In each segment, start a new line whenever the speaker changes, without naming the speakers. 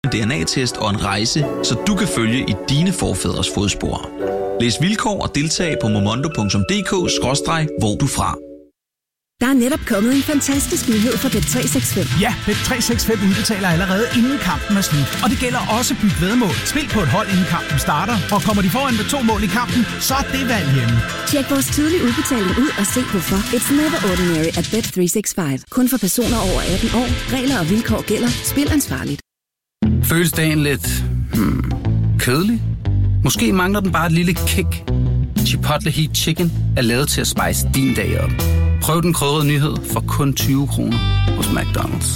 DNA-test og en rejse, så du kan følge i dine forfædres fodspor. Læs vilkår og deltag på momondo.dk/hvor du fra.
Der er netop kommet en fantastisk nyhed for Bet365.
Ja, Bet365 udbetaler allerede inden kampen er slut. Og det gælder også Byg Væddemål. Spil på et hold inden kampen starter. Og kommer de foran med 2 mål i kampen, så er det valg hjemme.
Tjek vores tidlige udbetaling ud og se hvorfor. It's never ordinary at Bet365. Kun for personer over 18 år. Regler og vilkår gælder. Spil ansvarligt.
Føles dagen lidt kedelig? Måske mangler den bare et lille kick. Chipotle Heat Chicken er lavet til at spice din dag op. Prøv den krydrede nyhed for kun 20 kroner hos McDonald's.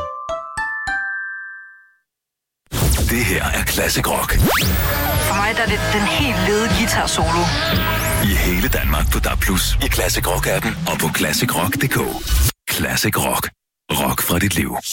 Det her er Classic Rock.
For mig der er det den helt lede guitar solo.
I hele Danmark på DAB+, i Classic Rock-appen og på ClassicRock.dk. Classic Rock. Rock fra dit liv.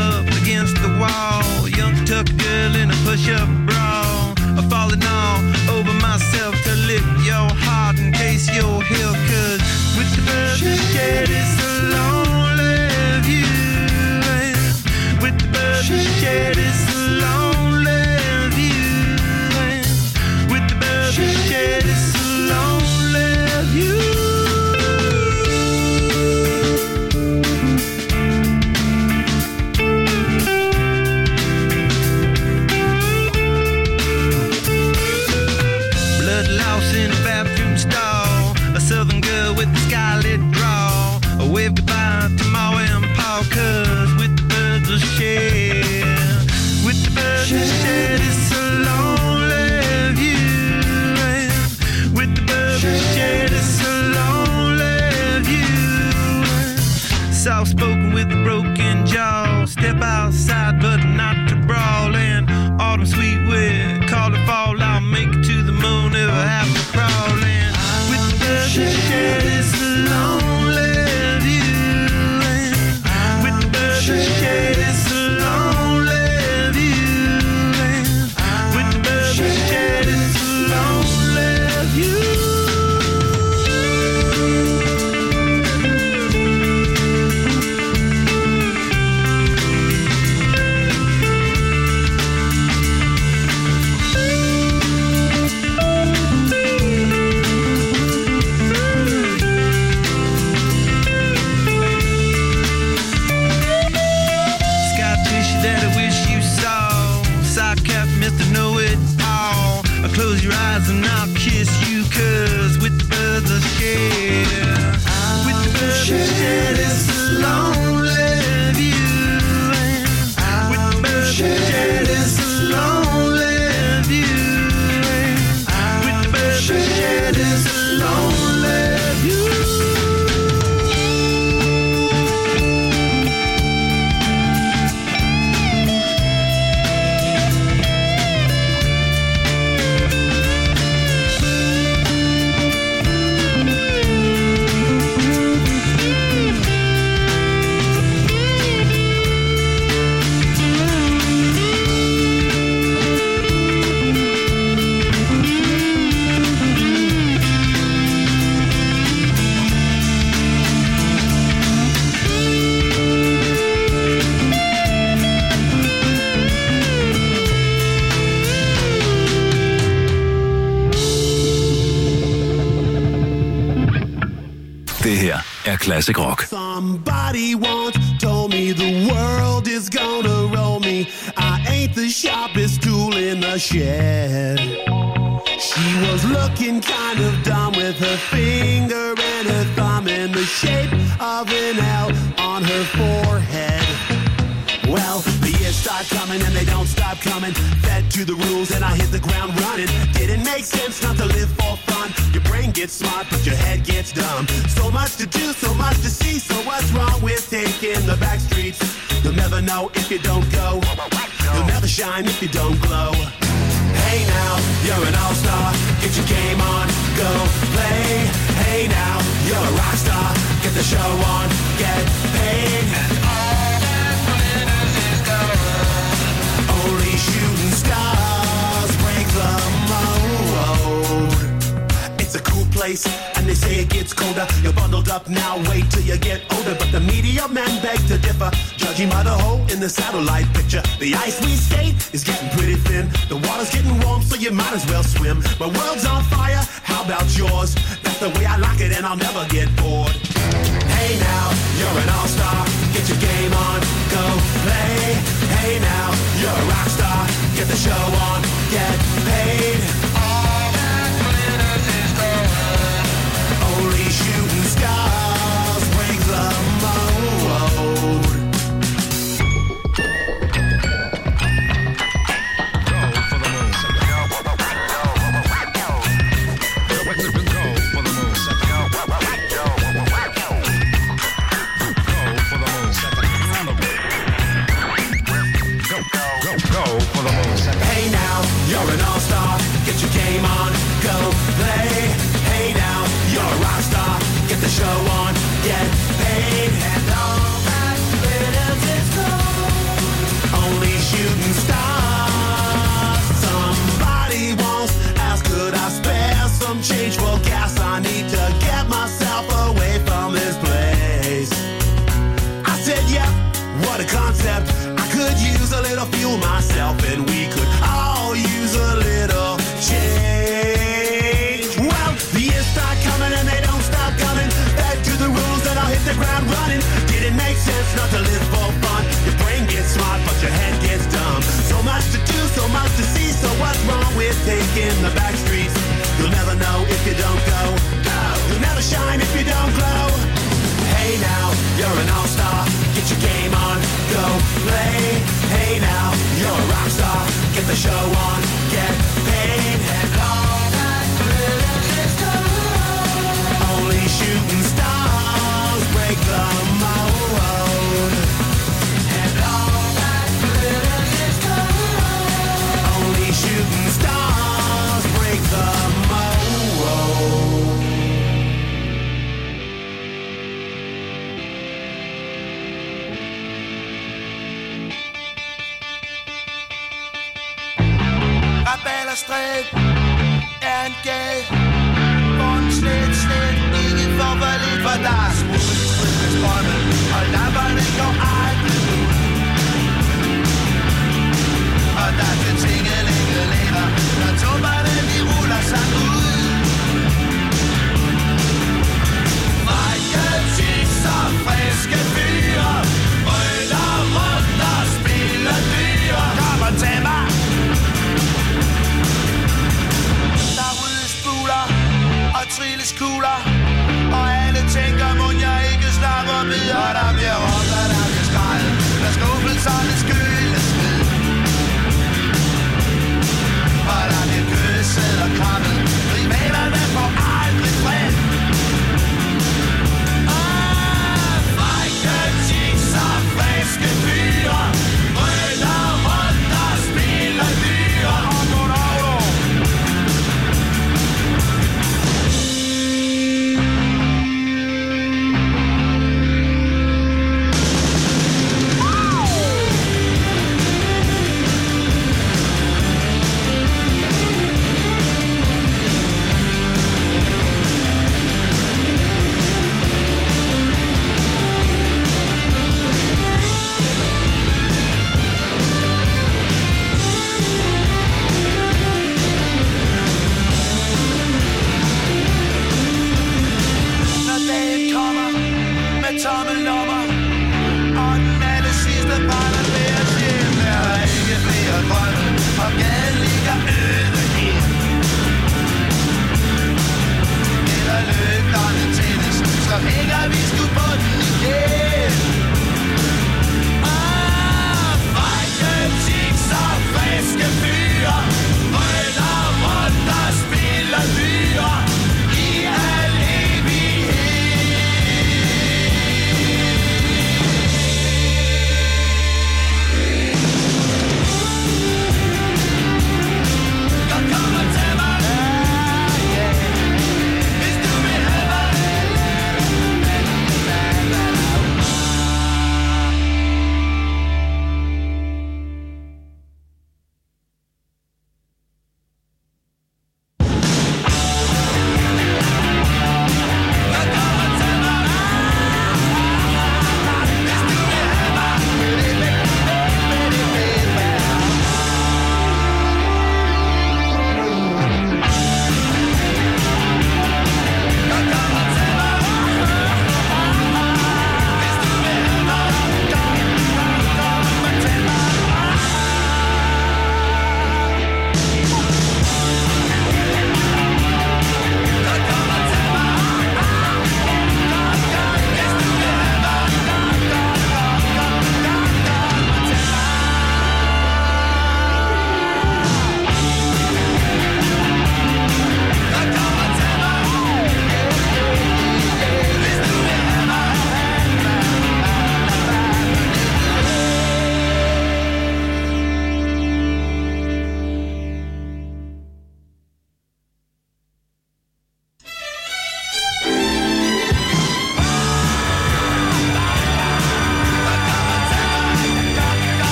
up against the wall. Young tuck girl in a push-up bra. I'm falling all over myself to lift your heart and taste your heel. 'Cause with the birds that shed, it's a lonely view. And with the birds that shed, it's a lonely view. And with the birds that shed, it's a lonely view. In a bathroom stall, a southern girl with a skylit draw. I wave goodbye to Mama and Pa, 'cause with the birds of shed, with the birds of shed, it's a lonely view. And with the birds of shed, it's a lonely view. Soft spoken with a broken jaw. Step outside, but not to brawl. And autumn sweet wind, call it fall. I'll make it to the moon if I have to crawl. And with the birds that shed, it's a lonely view. And with the birds that shed, it's a lonely view. And with the birds that shed, it's a lonely view. That I wish you saw. Side cap, Mr. Know-It-All. Close your eyes and I'll kiss you, 'cause with the birds of shed, with the birds of shed, it's a lonely view. And with the birds of shed, it's a lonely view. And with the birds of shed, it's a lonely view.
Det her er Classic Rock.
Somebody once told me the world is gonna roll me. I ain't the sharpest tool in the shed. She was looking kind of dumb with her finger and her thumb in the shape of an L on her forehead. Well, the years start coming and they don't stop coming. Fed to the rules and I hit the ground running. Didn't make sense not to live for fun. Your brain gets smart but your head gets dumb. So much to do, so much to see. So what's wrong with taking the back streets? You'll never know if you don't go. You'll never shine if you don't glow. Hey now, you're an all-star. Get your game on, go play. Hey now, you're a rock star. Get the show on, get paid. And all that glitters is gold. Only shooting stars break the mold. It's a cool place, and they say it gets colder. You're bundled up now, wait till you get older. But the media men beg to differ, judging by the hole in the satellite picture. The ice we skate is getting pretty thin. The water's getting warm, so you might as well swim. My world's on fire, how about yours? That's the way I like it, and I'll never get bored. Hey now, you're an all-star. Get your game on, go play. Hey now, you're a rock star. Get the show on, get paid. All that glitters is gold. Only shooting stars break the mold. Hey now, you're an all-star. Get your game on, go play. Hey now, you're a rock star. Get the show on, get paid. And all that glitters is gold. concept. I could use a little fuel myself, and we could all use a little change. Well, the years start coming and they don't stop coming. Back to the rules and I'll hit the ground running. Did it make sense not to live for fun? Your brain gets smart, but your head gets dumb. So much to do, so much to see. So what's wrong with taking the back streets? You'll never know if you don't go. You'll never shine if you don't glow. Hey now, you're an all-star. Get your game on, go play. Hey now, you're a rock star. Get the show on, get paid. And all that glitters is gold. Only shooting stars break the mold. And all that glitters is gold. Only shooting stars break the mold.
Rabalderstræb er en gade, hvor en slet ikke får for lidt, for der er smut med strømme, og lamperne går aldrig ud. Og der er den tingelinge lænder, når tummerne de ruller sig ud. Frække tids og friske fyre, røller rundt og spiller dyre. Kom og tag mig! Og trilles kugler, og alle tænker, må jeg ikke snakke om videre, der bliver råbt, at der bliver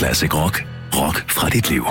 Classic Rock. Rock fra dit liv.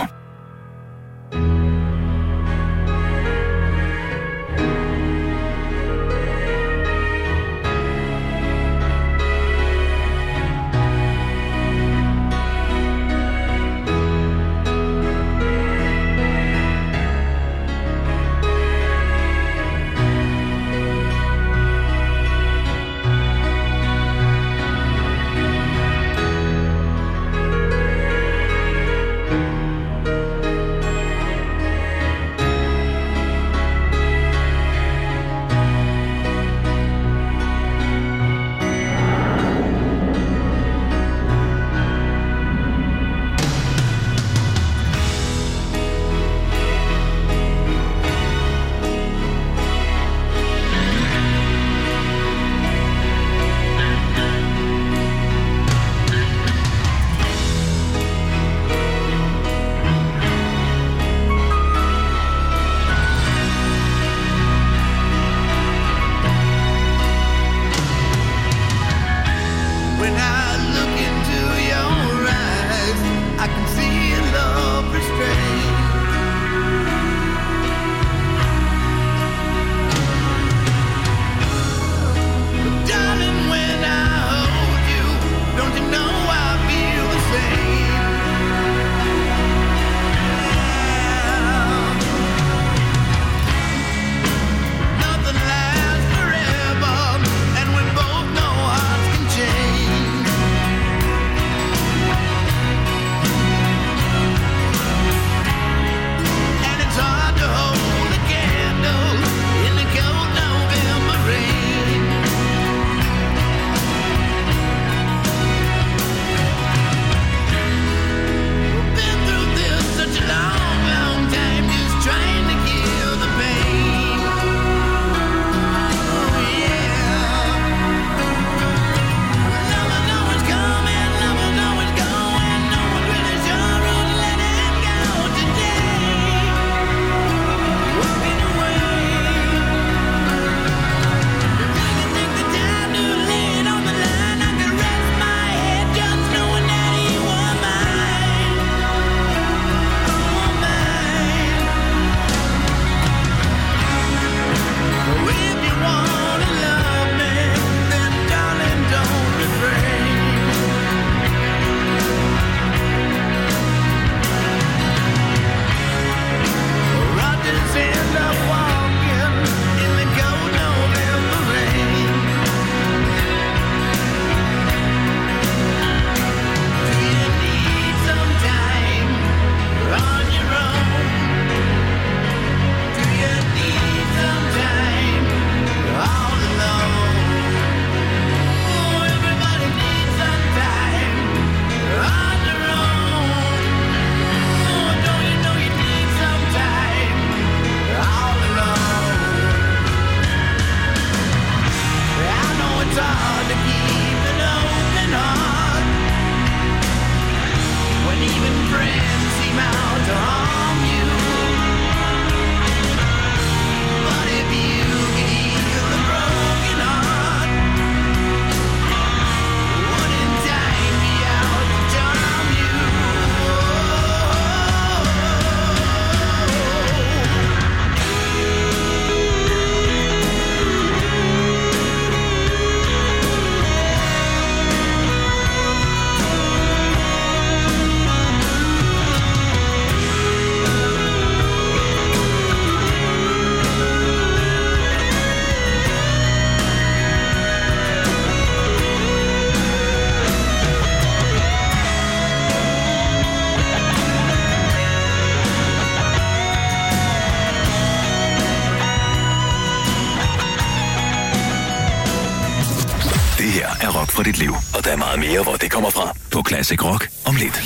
for dit liv. Og der er meget mere, hvor det kommer fra. På Classic Rock om lidt.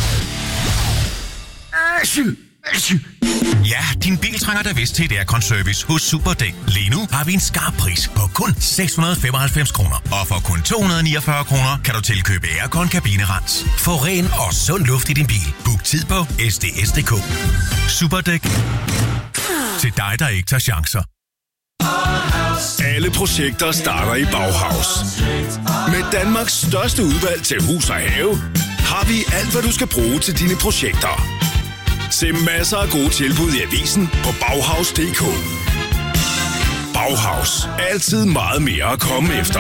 Ja, din bil trænger da vist til et aircon-service hos Superdæk. Lige nu har vi en skarp pris på kun 695 kroner. Og for kun 249 kroner kan du tilkøbe aircon-kabinerens. Få ren og sund luft i din bil. Book tid på sds.dk. Superdæk. Til dig, der ikke tager chancer.
Alle projekter starter i Bauhaus. Med Danmarks største udvalg til hus og have, har vi alt, hvad du skal bruge til dine projekter. Se masser af gode tilbud i avisen på Bauhaus.dk. Bauhaus. Altid meget mere at komme efter.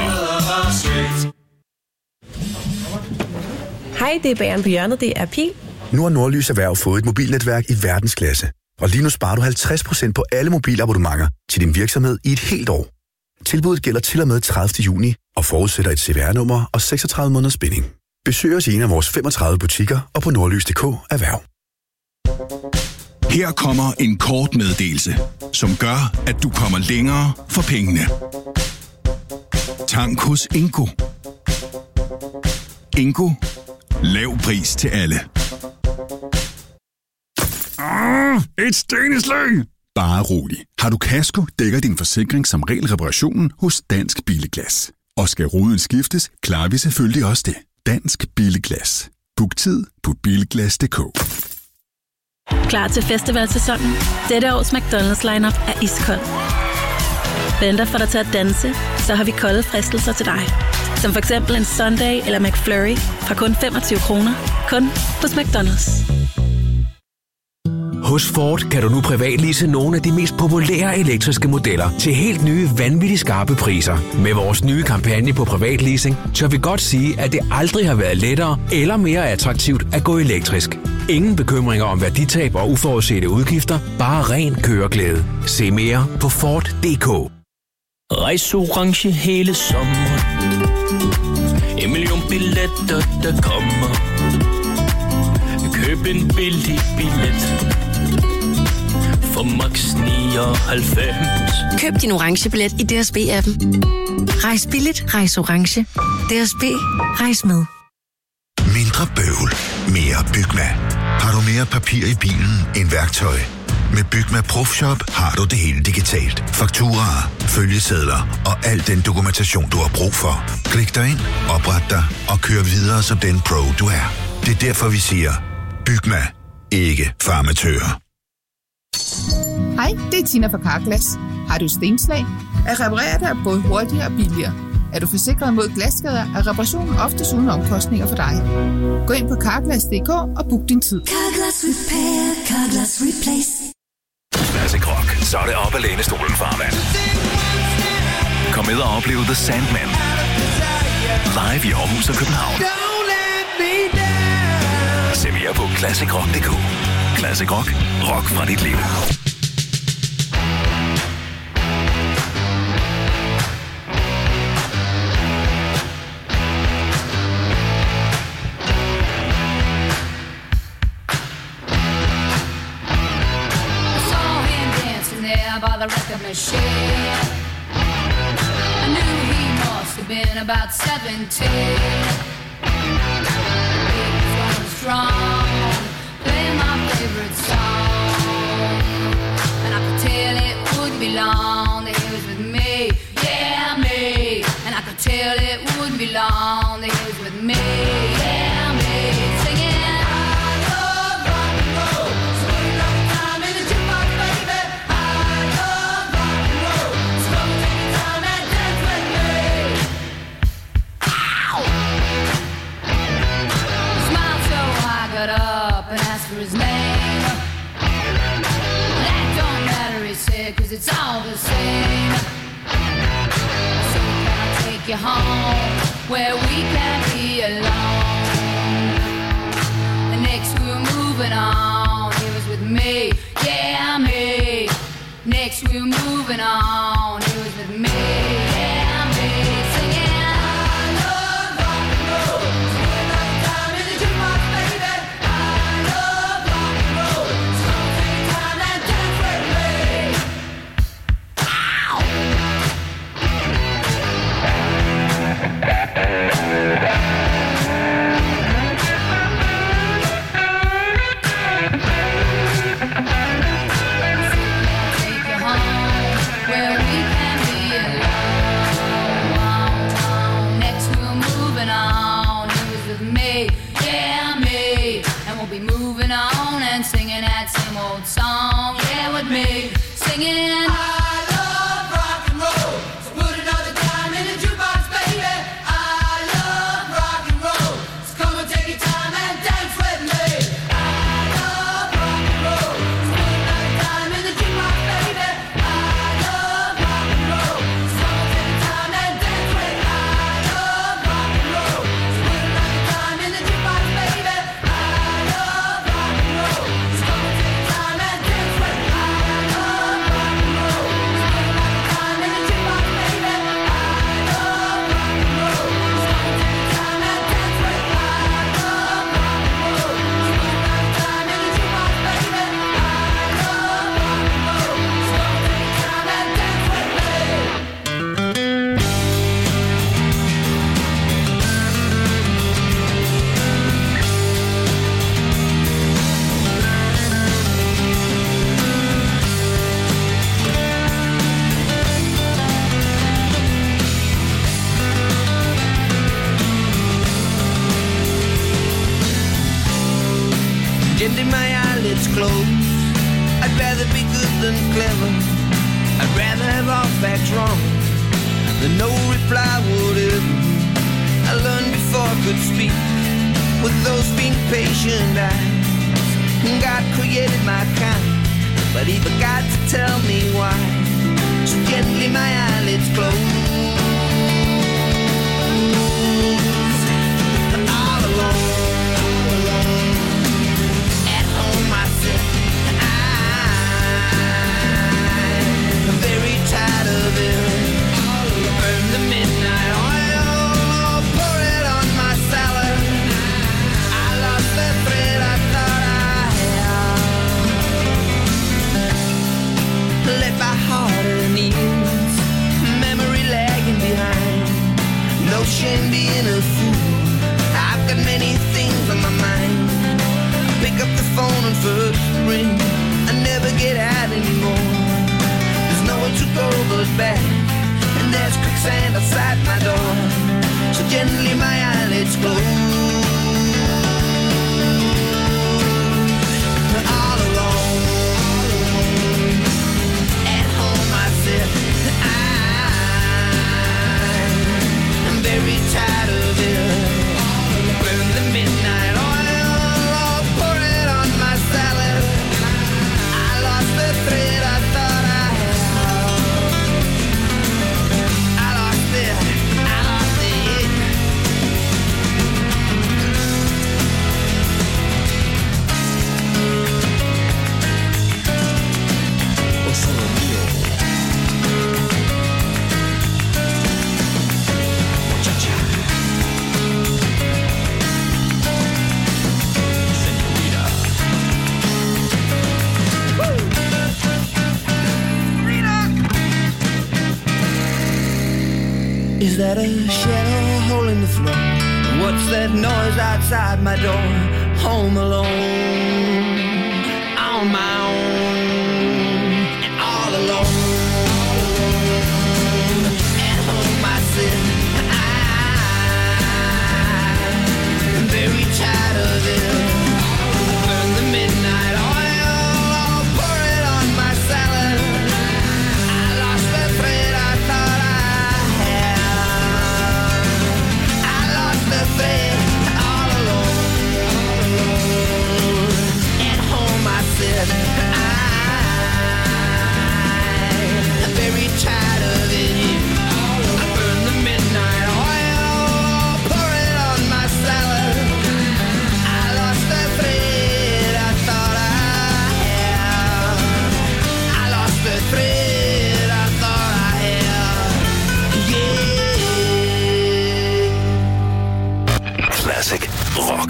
Hej, det er bageren på hjørnet. Det er Pil.
Nu har Nordlys Erhverv fået et mobilnetværk i verdensklasse. Og lige nu sparer du 50% på alle mobilabonnementer til din virksomhed i et helt år. Tilbuddet gælder til og med 30. juni og forudsætter et CVR-nummer og 36 måneders binding. Besøg os i en af vores 35 butikker og på nordlys.dk Erhverv.
Her kommer en kort meddelelse, som gør, at du kommer længere for pengene. Tank hos Ingo. Ingo. Lav pris til alle. Et steneslag! Bare rolig. Har du kasko, dækker din forsikring som regel reparationen hos Dansk Billeglas. Og skal ruden skiftes, klarer vi selvfølgelig også det. Dansk Billeglas. Book tid på bilglas.dk.
Klar til festivalsæsonen? Dette års McDonald's lineup er iskold. Venter for dig til at danse, så har vi kolde fristelser til dig. Som for eksempel en Sunday eller McFlurry fra kun 25 kroner. Kun hos McDonald's.
Hos Ford kan du nu privatlease nogle af de mest populære elektriske modeller til helt nye, vanvittigt skarpe priser. Med vores nye kampagne på privatleasing, tør vi godt sige, at det aldrig har været lettere eller mere attraktivt at gå elektrisk. Ingen bekymringer om værditab og uforudsete udgifter, bare ren køreglæde. Se mere på Ford.dk.
Rejs orange hele sommeren. 1 million billetter, der kommer. Køb en billig billet for max 99.
Køb din orange billet i DSB-appen. Rejs billigt, rejs orange. DSB, rejs med.
Mindre bøvl, mere Bygma. Har du mere papir i bilen end værktøj? Med Bygma ProFshop har du det hele digitalt. Fakturaer, følgesedler og al den dokumentation, du har brug for. Klik dig ind, opret dig og kør videre som den pro, du er. Det er derfor, vi siger, Bygma, ikke farmatører.
Hej, det er Tina fra Carglass. Har du stenslag? At reparere dig er både hurtigere og billigere. Er du forsikret mod glasskader, er reparationen oftest uden omkostninger for dig. Gå ind på Carglass.dk og book din tid.
Carglass Repair, Carglass Replace.
Classic Rock, så er det op ad lænestolen, farmand. Kom med og opleve The Sandman. Live i Aarhus og København. Se mere på ClassicRock.dk. Classic Rock. Rock fra dit liv.
By the record machine, I knew he must have been about 17. He was going strong, playing my favorite song, and I could tell it wouldn't be long that he was with me, yeah me. And I could tell it wouldn't be long that he was with me, yeah me. Singing. Up and asked for his name. That don't matter, he said, 'cause it's all the same. So can I take you home where we can be alone? The next we were moving on, he was with me, yeah me. Next we were moving on, he was with me, yeah me. Singing. Take you home where we can be alone.
facts wrong, then no reply would ever. I learned before I could speak, with those being patient eyes. God created my kind, but he forgot to tell me why. So gently my eyelids close. All alone, at home I sit. I'm very tired of it. Burn the midnight oil, pour it on my salad. I lost the thread I thought I had. Let my heart unease, memory lagging behind. No shame being a fool, I've got many things on my mind. Pick up the phone and first ring, I never get out anymore. There's nowhere to go but back, and there's quicksand outside my door. So gently my eyelids close. All alone, at home I sit. I'm very tired of it. Burn the midnight oil, pour it on my salad. I lost the thread I thought I had. I lost it. Is that a shadow hole in the floor? What's that noise outside my door? Home alone, on my own, and all alone. At home I sit. I'm very tired of it. Burn the midnight oil, pour it on my salad. I lost the thread I thought all alone, at home I sit. I'm very tired of it. I burn the midnight oil, pour it on my salad. I lost the thread I thought I had. I lost the thread I thought I had. Yeah.
Classic rock.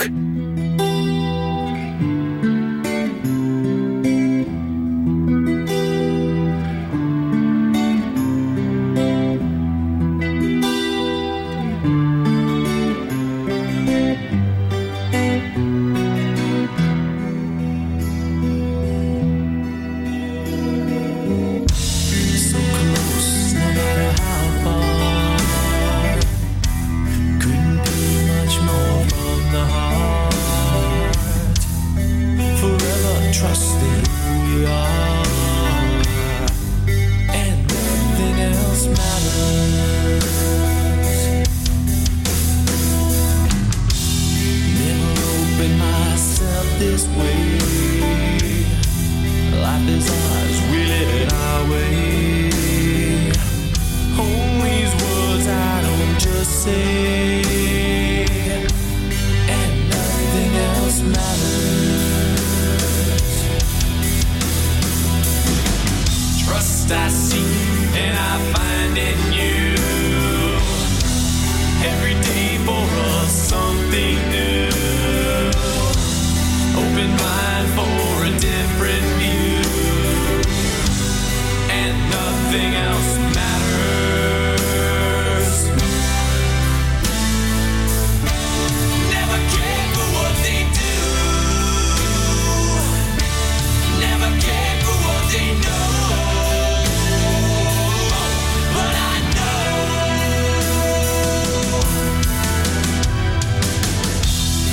So close, no matter how far. Couldn't be much more from the heart. Forever trusting who we are, and nothing else matters. Never opened myself this way. Life is ours, we live it our way. Hold these words I don't just say, and nothing else matters. Trust I seek and I find in you. Every day for us something new. Open mind for a different view, and nothing else matters. Never care for what they do. Never care for what they know. But I know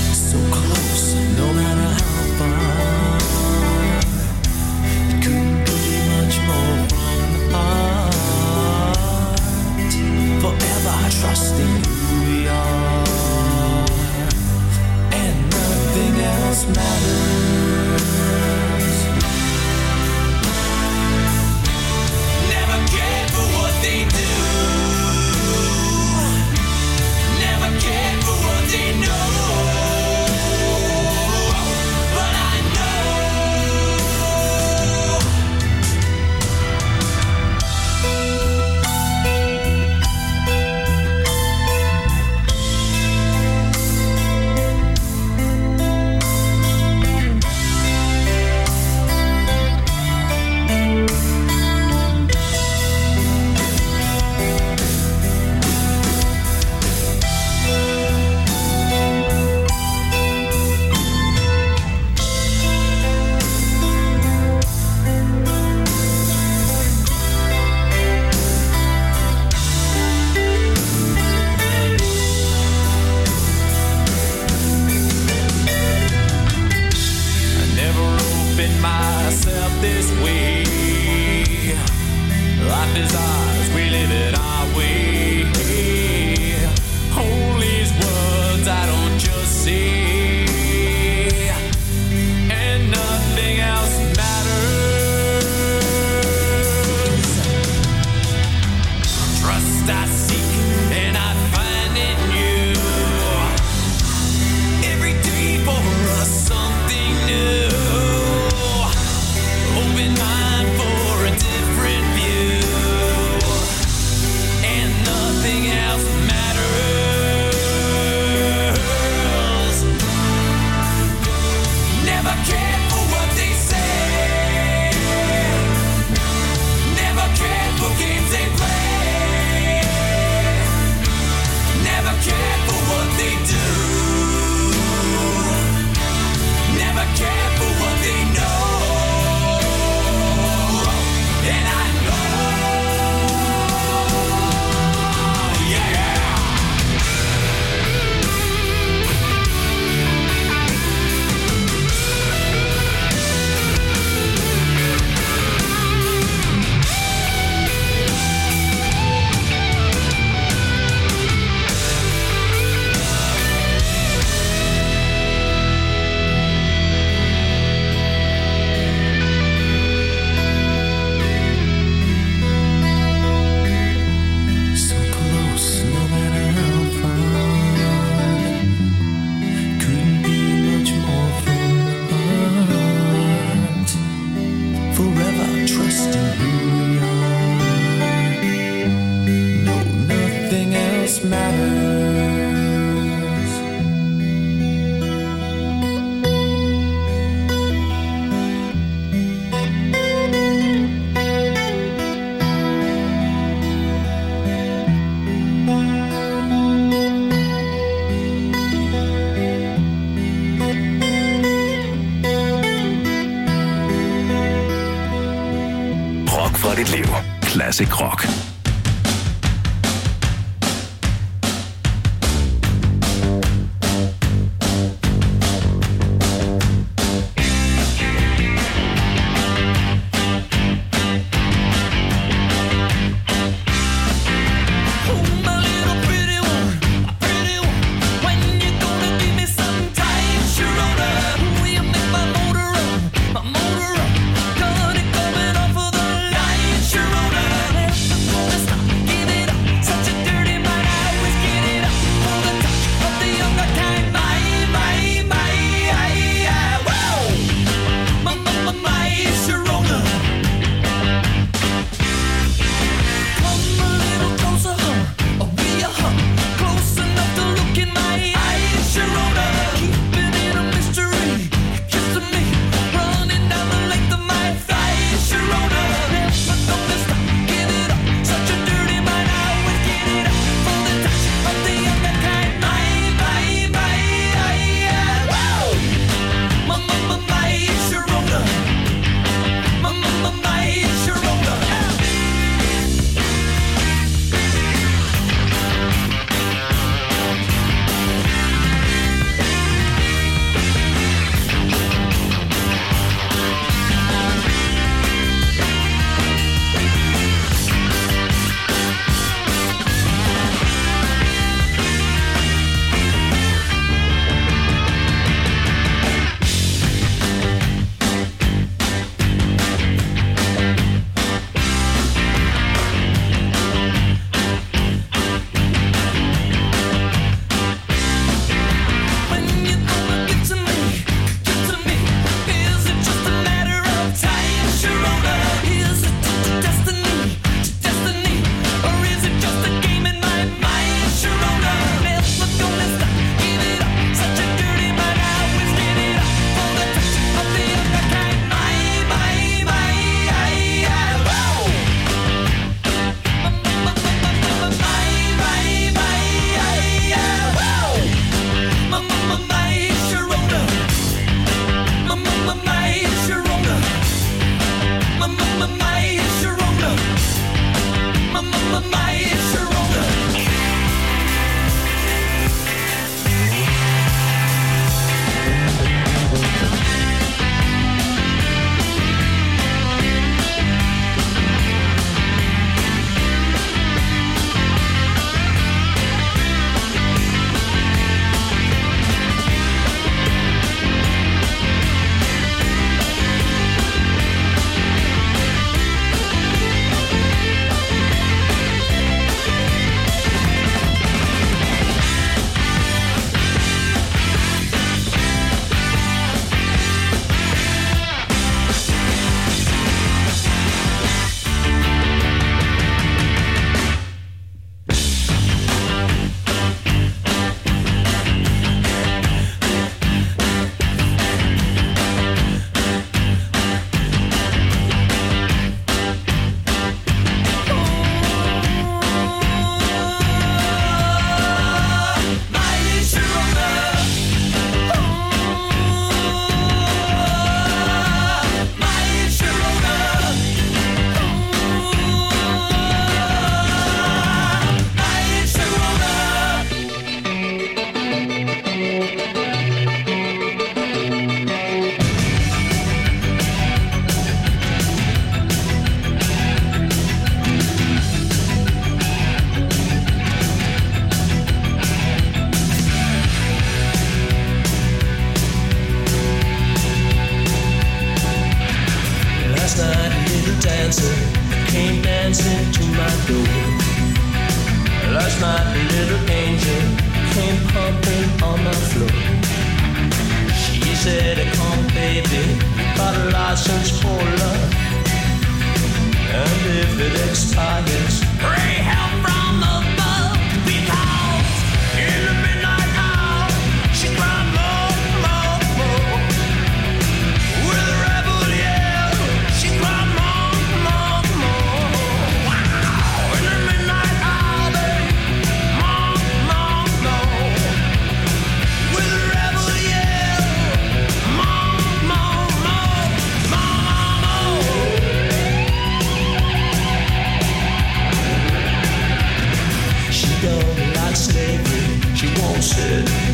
Oplev Classic Rock.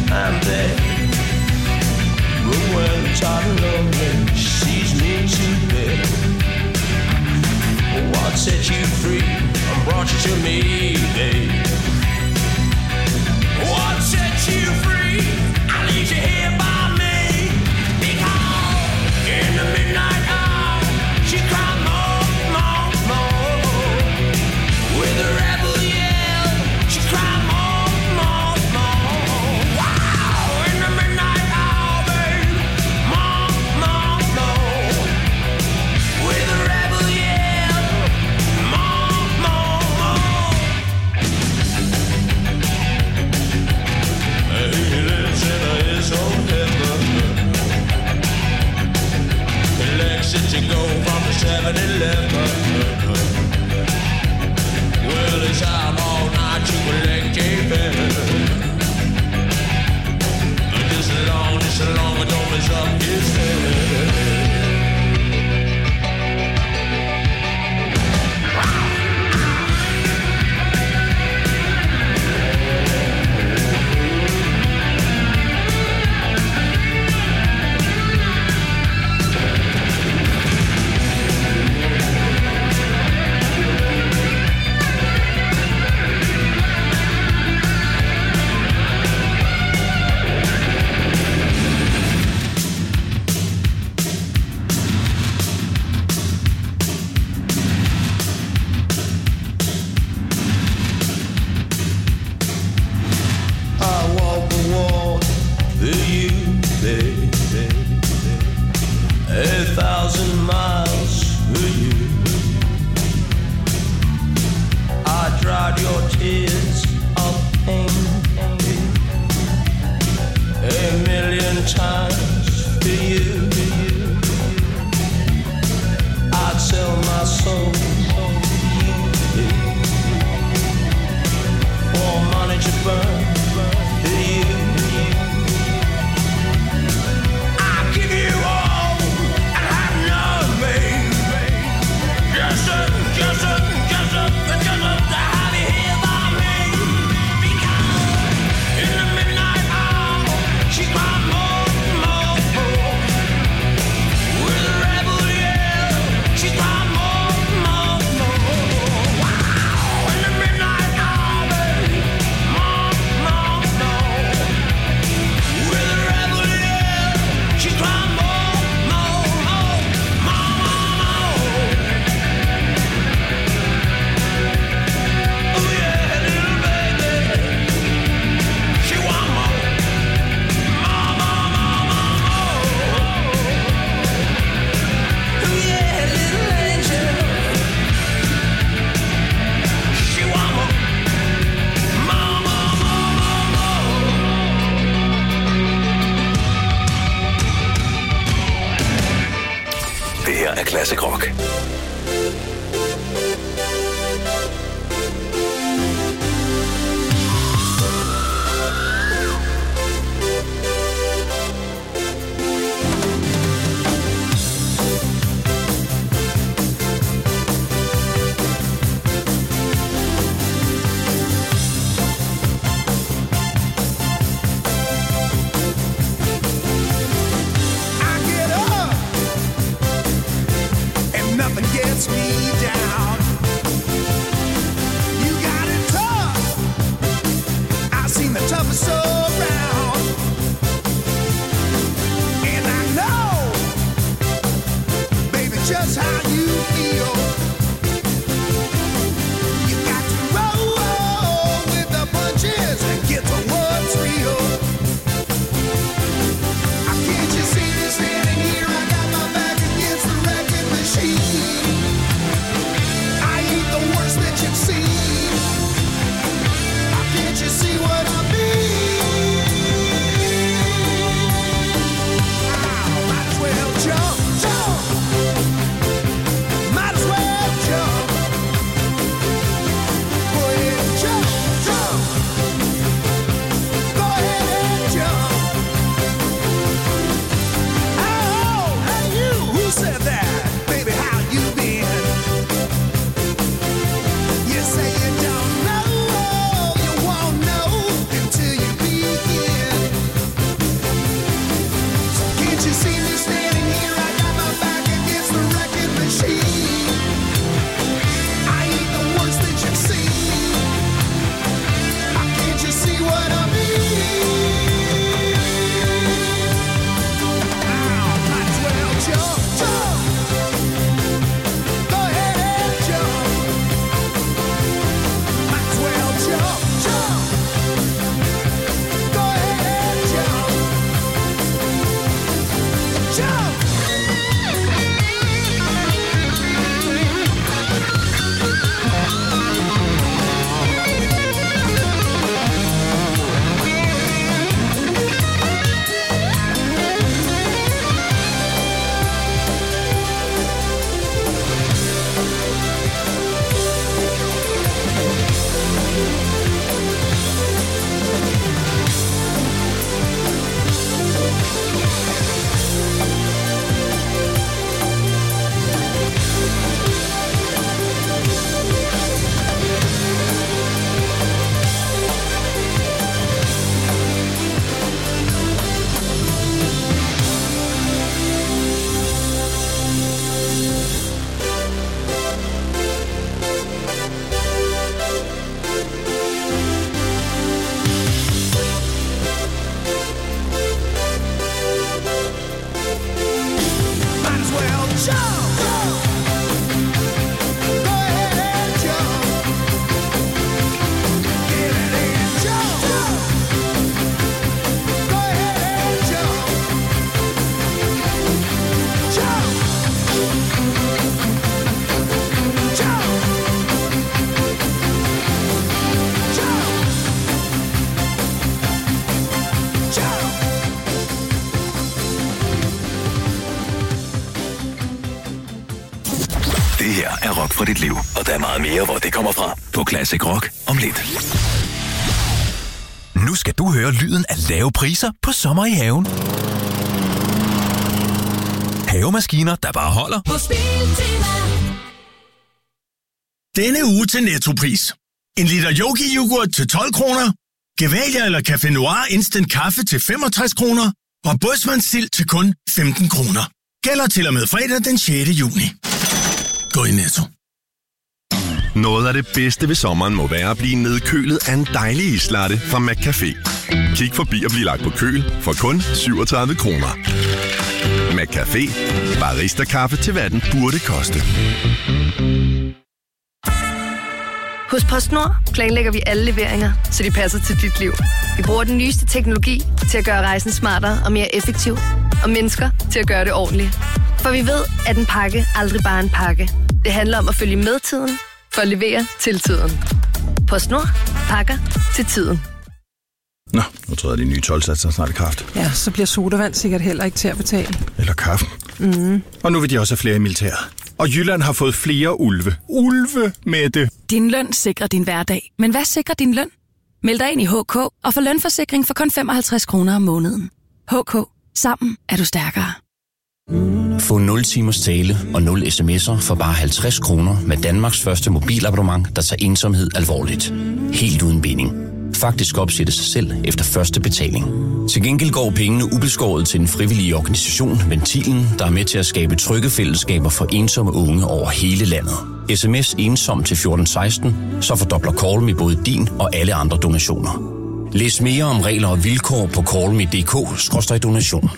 I'm there. But when it's all alone, she sees me to bed. What set you free and brought you to me, babe? What set you free? I leave you here by me. Because in the midnight hour, she cried more, more, more. With a rebel yell, she cried more, more, more. Wow, in the midnight hour, babe, more, more, more. With a rebel yell, more, more, more. He lives in his own heaven. He likes it to go from the 7-Eleven. Well, he's out all night to collect J-Pen. Just as long as don't mess up his head.
Classic Rock.
Nothing
dit liv, og der er meget mere, hvor det kommer fra. På Classic Rock om lidt.
Nu skal du høre lyden af lave priser på sommer i haven. Havemaskiner, der bare holder.
Denne uge til Nettopris. En liter Yogi-yoghurt til 12 kroner. Gevalia eller Café Noir Instant Kaffe til 65 kroner. Og Bådsmandsild til kun 15 kroner. Gælder til og med fredag den 6. juni. Gå i Netto.
Noget af det bedste ved sommeren må være at blive nedkølet af en dejlig islatte fra McCafé. Kig forbi og bliv lagt på køl for kun 37 kroner. McCafé. Barista-kaffe til hvad den burde koste.
Hos PostNord planlægger vi alle leveringer, så de passer til dit liv. Vi bruger den nyeste teknologi til at gøre rejsen smartere og mere effektiv. Og mennesker til at gøre det ordentligt. For vi ved, at en pakke aldrig bare er en pakke. Det handler om at følge med tiden, for at levere til tiden. PostNord. Pakker til tiden.
Nå, nu tror jeg, de nye 12-satser snart i kraft.
Ja, så bliver sodavand sikkert heller ikke til at betale.
Eller kaffe. Og nu vil de også have flere i militæret. Og Jylland har fået flere ulve. Ulve med det.
Din løn sikrer din hverdag. Men hvad sikrer din løn? Meld dig ind i HK og få lønforsikring for kun 55 kroner om måneden. HK. Sammen er du stærkere.
Få 0 timers tale og 0 sms'er for bare 50 kroner med Danmarks første mobilabonnement, der tager ensomhed alvorligt. Helt uden binding. Faktisk opsætte sig selv efter første betaling. Til gengæld går pengene ubeskåret til den frivillige organisation Ventilen, der er med til at skabe trygge fællesskaber for ensomme unge over hele landet. SMS ensom til 1416, så fordobler Call Me både din og alle andre donationer. Læs mere om regler og vilkår på callme.dk/donation.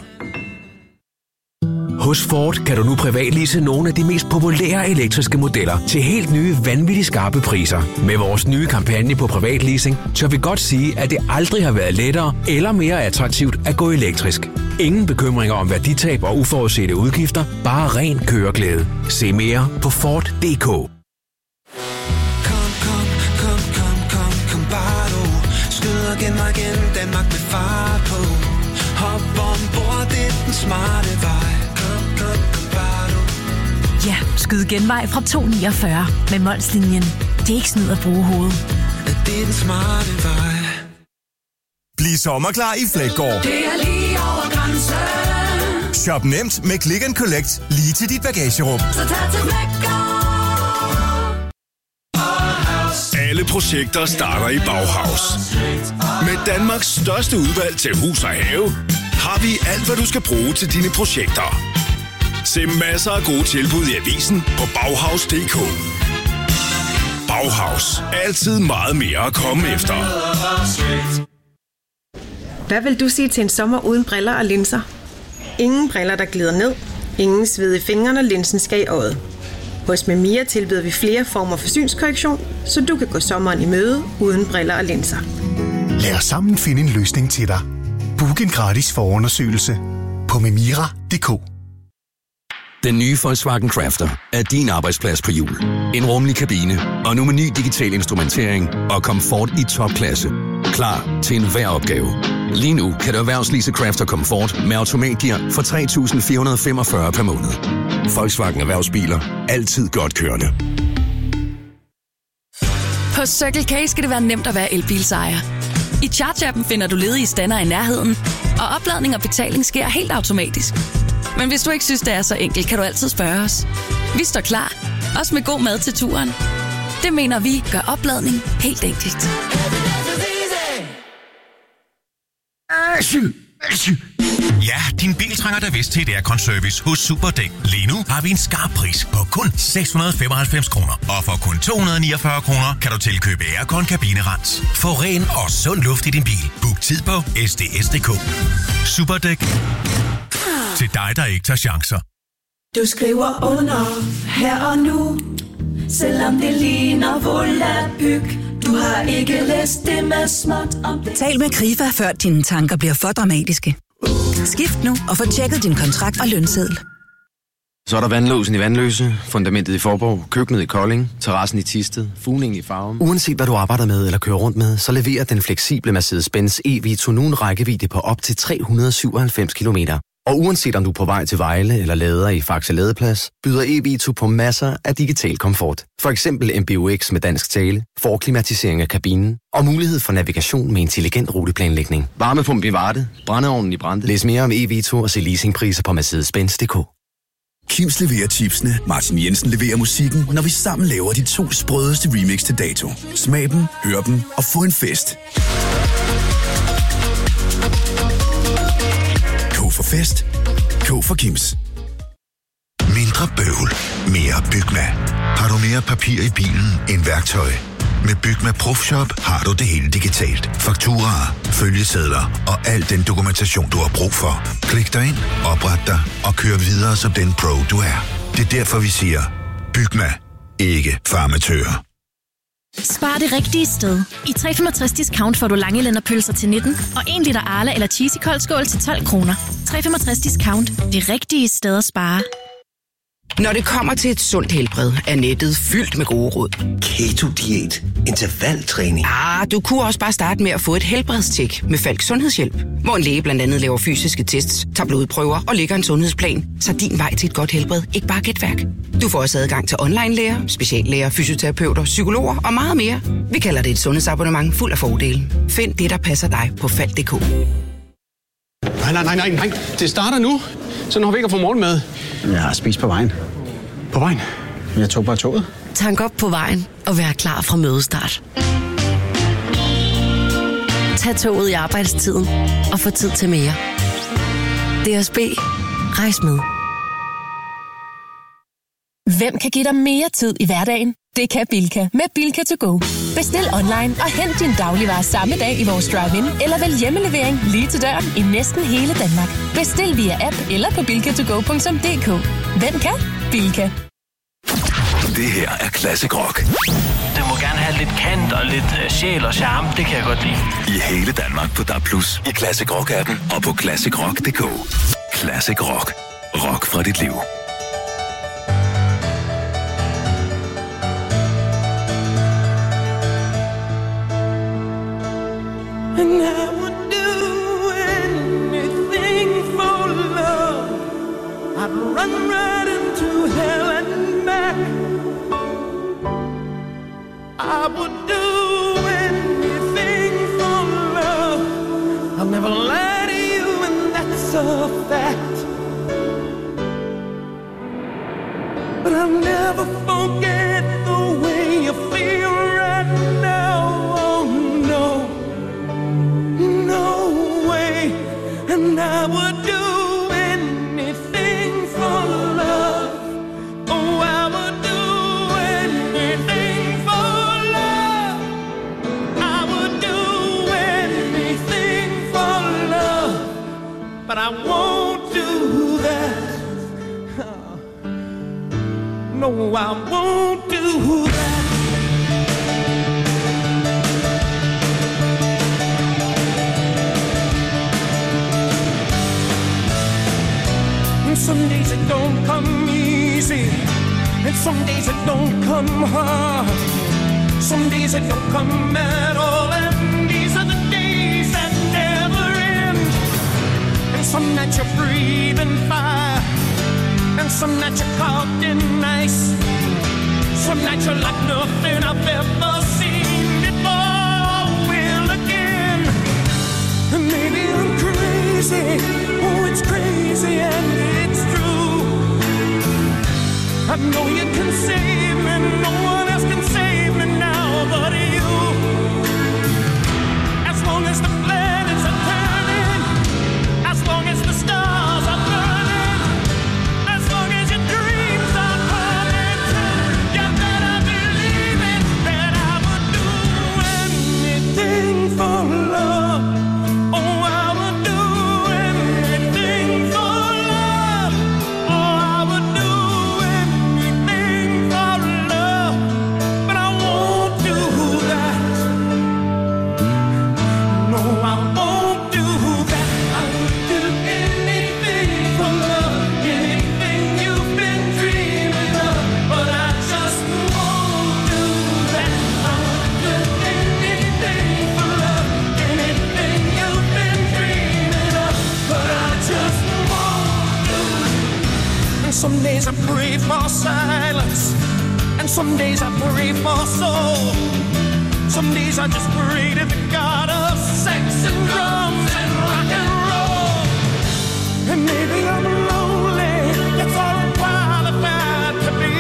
Hos Ford kan du nu privatlease nogle af de mest populære elektriske modeller til helt nye, vanvittigt skarpe priser. Med vores nye kampagne på privatleasing, tør vi godt sige, at det aldrig har været lettere eller mere attraktivt at gå elektrisk. Ingen bekymringer om værditab og uforudsete udgifter, bare ren køreglæde. Se mere på Ford.dk.
Kom bare du. Skyd igen og igen, Danmark med fart på. Hop ombord, det er den smarte vej.
Ja, skyd genvej fra 249 med Molslinjen. Det er ikke snyd at bruge hovedet.
Det er den smarte vej.
Bliv sommerklar i Fleggaard.
Det er lige over grænsen.
Shop nemt med Click and Collect lige til dit bagagerum.
Så tag til Fleggaard.
Alle projekter starter i Bauhaus. Med Danmarks største udvalg til hus og have, har vi alt, hvad du skal bruge til dine projekter. Se masser af gode tilbud i avisen på Bauhaus.dk. Bauhaus. Altid meget mere at komme efter.
Hvad vil du sige til en sommer uden briller og linser? Ingen briller, der glider ned. Ingen sved i fingrene, og linsen skal i øjet. Hos Memia tilbyder vi flere former for synskorrektion, så du kan gå sommeren i møde uden briller og linser.
Lad os sammen finde en løsning til dig. Book en gratis forundersøgelse på memira.dk.
Den nye Volkswagen Crafter er din arbejdsplads på hjul. En rummelig kabine, og nu med ny digital instrumentering og komfort i topklasse. Klar til enhver opgave. Lige nu kan du erhvervslease Crafter Comfort med automatgear for 3.445 per måned. Volkswagen Erhvervsbiler. Altid godt kørende.
Hos Circle K skal det være nemt at være elbilsejer. I Charge-appen finder du ledige stander i nærheden, og opladning og betaling sker helt automatisk. Men hvis du ikke synes, det er så enkelt, kan du altid spørge os. Vi står klar, også med god mad til turen. Det mener vi gør opladning helt enkelt.
Ja, din bil trænger da vist til et aircon-service hos Superdæk. Lige nu har vi en skarp pris på kun 695 kroner. Og for kun 249 kroner kan du tilkøbe aircon-kabinerens. Få ren og sund luft i din bil. Book tid på sds.dk. Superdæk. Til dig, der ikke tager chancer.
Du skriver under her og nu, selvom det ligner volapyk. Du har ikke læst det med småt om det.
Tal med Krifa, før dine tanker bliver for dramatiske. Skift nu og få tjekket din kontrakt og lønseddel.
Så er der vandlåsen i Vandløse, fundamentet i Forborg, køkkenet i Kolding, terrassen i Thisted, fugningen i Farum.
Uanset hvad du arbejder med eller kører rundt med, så leverer den fleksible Mercedes-Benz e-Vito nu en rækkevidde på op til 397 kilometer. Og uanset om du er på vej til Vejle eller lader i Faxe Ladeplads, byder eVito på masser af digital komfort. For eksempel MBUX med dansk tale, forklimatisering af kabinen og mulighed for navigation med intelligent ruteplanlægning. Varmepumpe i Varde, brændeovnen i Brande. Læs mere om eVito og se leasingpriser på Mercedes-Benz.dk.
Kims leverer chipsene, Martin Jensen leverer musikken, når vi sammen laver de 2 sprødeste remix til dato. Smag dem, hør dem og få en fest. K for fest. K for Kims.
Mindre bøvl. Mere Bygma. Har du mere papir i bilen end værktøj? Med Bygma Profshop har du det hele digitalt. Fakturaer, følgesedler og al den dokumentation, du har brug for. Klik dig ind, opret dig og kør videre som den pro, du er. Det er derfor, vi siger, Bygma. Ikke farmatører.
Spar det rigtige sted. I 365 discount får du langelænderpølser til 19 og 1 liter Arla eller cheesy koldskål til 12 kroner. 365 discount. Det rigtige sted at spare.
Når det kommer til et sundt helbred, er nettet fyldt med gode råd.
Keto-diæt, intervaltræning.
Du kunne også bare starte med at få et helbredstjek med Falk Sundhedshjælp, hvor en læge blandt andet laver fysiske tests, tager blodprøver og lægger en sundhedsplan, så din vej til et godt helbred ikke bare er gætværk. Du får også adgang til online-læger, speciallæger, fysioterapeuter, psykologer og meget mere. Vi kalder det et sundhedsabonnement fuld af fordele. Find det, der passer dig på Falk.dk.
Nej. Det starter nu. Så når vi ikke har fået morgenmad.
Jeg har spist på vejen.
På vejen?
Jeg tog bare toget.
Tank op på vejen og vær klar fra mødestart. Tag toget i arbejdstiden og få tid til mere. DSB. Rejs med.
Hvem kan give dig mere tid i hverdagen? Det kan Bilka med Bilka to go. Bestil online og hent din dagligvarer samme dag i vores drive-in, eller vælg hjemmelevering lige til døren i næsten hele Danmark. Bestil via app eller på bilkatogo.dk. Hvem kan? Bilka.
Det her er Classic Rock.
Det må gerne have lidt kant og lidt sjæl og charme. Det kan jeg godt lide.
I hele Danmark på DAB+, i Classic Rock-appen og på ClassicRock.dk. Classic Rock. Rock fra dit liv.
And I would do anything for love. I'd run right into hell and back. I would do anything for love. I'll never lie to you, and that's a fact. But I'll never forget the way you feel right now. Oh no. No way, and I would do anything for love. Oh, I would do anything for love. I would do anything for love, but I won't do that. No, I won't do that. Some days it don't come easy, and some days it don't come hard. Some days it don't come at all, and these are the days that never end. And some nights you're breathing fire, and some nights you're caught in ice. Some nights you're like nothing I've ever seen before. Will again, and maybe I'm crazy. Oh, it's crazy and it's true. I know you can save me, no one else can save me now but you. As long as the planets are turning, as long as the stars are burning, as long as your dreams are coming true, you better believe it, silence. And some days I pray for soul. Some days I just pray to the God of sex and drums and rock and roll. And maybe I'm lonely, that's all I'm qualified to be.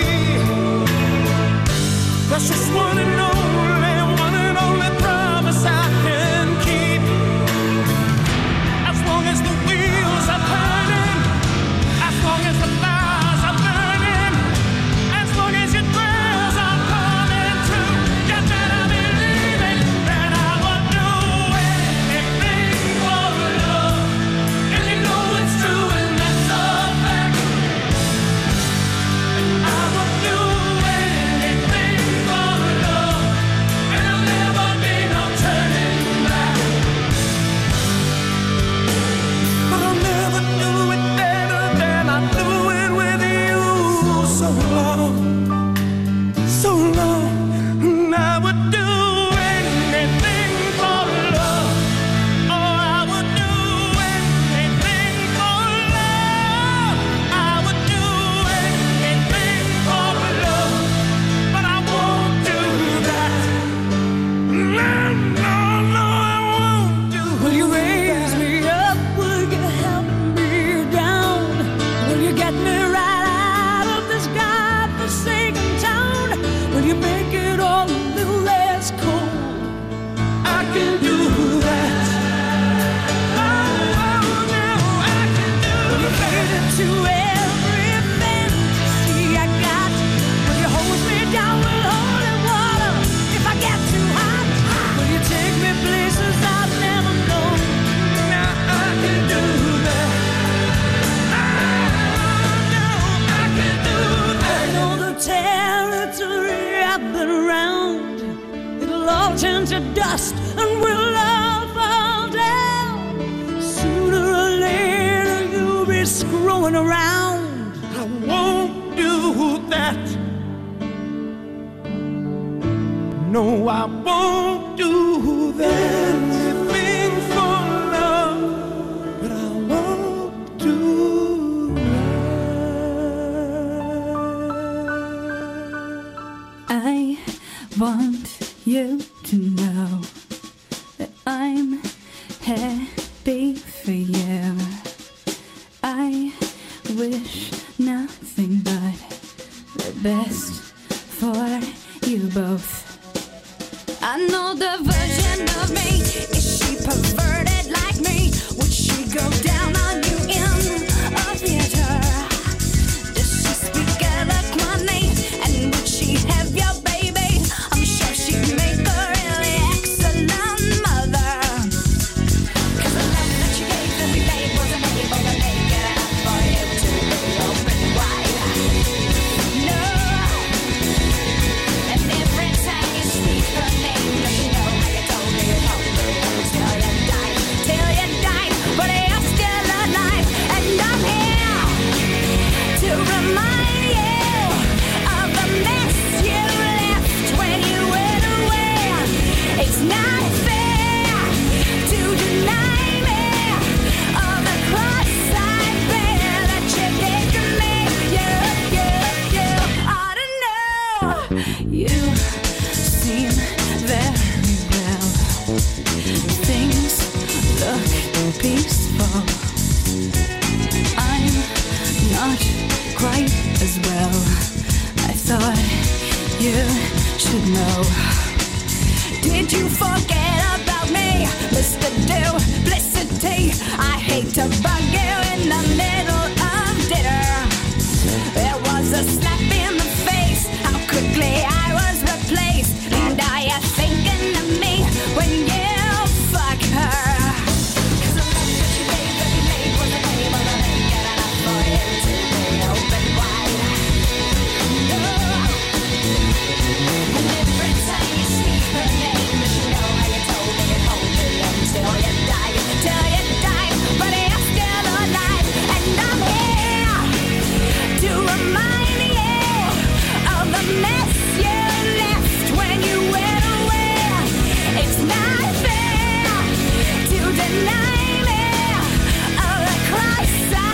That's just one and only promise I can keep. As long as the wheels are turning, as long as the fires are burning, as long as your prayers are coming true, you better believe it, that I will do anything for love. And you know it's true and that's a fact. And I will do anything for love, and there'll never be no turning back. But I'll never do it better than I do it with you. So long, and I would do anything for love. Oh, I would do anything for love. I would do anything for love, but I won't do that. No, I won't do. Will you raise me up? Will you help me down? Will you get me right out of this godforsaken town? Will you make it all a little less cold? I can do that. Oh, no, I can do that. Will you cater to every fantasy I got? Will you hose me down with holy water if I get too hot? Will you take me places I've never known? Now I can do that. No, I can do that. I know the territory I've been around. It'll all turn to dust and we'll all fall down. Sooner or later you'll be screwing around. I won't do that. No, I won't do that. Anything for love, but I won't do
I want you to know that I'm happy for you. I wish nothing but the best for you both. I know the version of me. Is she perverted like me? Would she go down on you in a theater? Does she speak eloquently? And would she have your baby? I'm sure she'd make a really excellent mother. 'Cause the love that she gave to me, babe, wasn't able to make it enough for you to be open wide. No. And every time you speak her name, does she know how you told me you're hungry till you died? Till you died, but you're still alive. And I'm here to remind you of the mess you left when you went away. It's not fair to deny me of the cross I bear that you did to me. You ought to know. You seem very well. Things look peaceful. I'm not quite as well. I thought you should know. Did you forget about me, Mr. Duplicity? I hate to bug